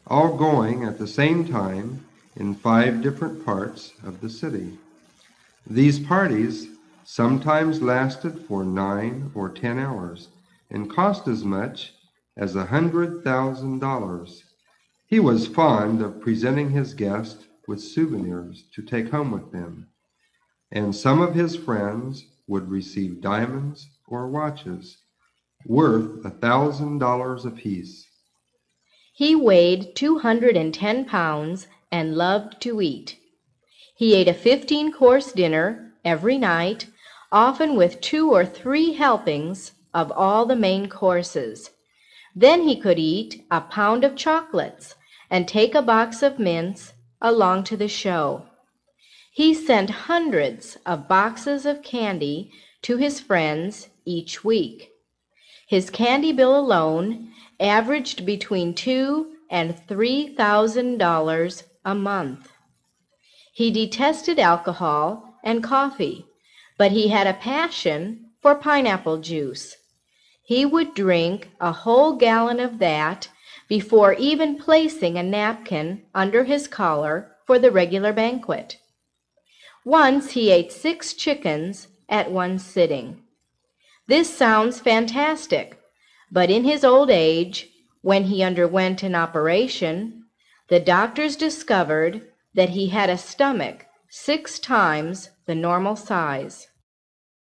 all going at the same time in 5 different parts of the city. These parties sometimes lasted for 9 or 10 hours and cost as much as $100,000. He was fond of presenting his guests with souvenirs to take home with them, and some of his friends would receive diamonds or watches worth $1,000 apiece. He weighed 210 pounds and loved to eat. He ate a 15-course dinner every night, often with 2 or 3 helpings of all the main courses. Then he could eat a pound of chocolates and take a box of mints along to the show. He sent hundreds of boxes of candy to his friends each week. His candy bill alone averaged between $2,000 and $3,000 a month. He detested alcohol and coffee, but he had a passion for pineapple juice. He would drink a whole gallon of that before even placing a napkin under his collar for the regular banquet. Once he ate 6 chickens at one sitting. This sounds fantastic, but in his old age, when he underwent an operation, the doctors discovered that he had a stomach 6 times the normal size.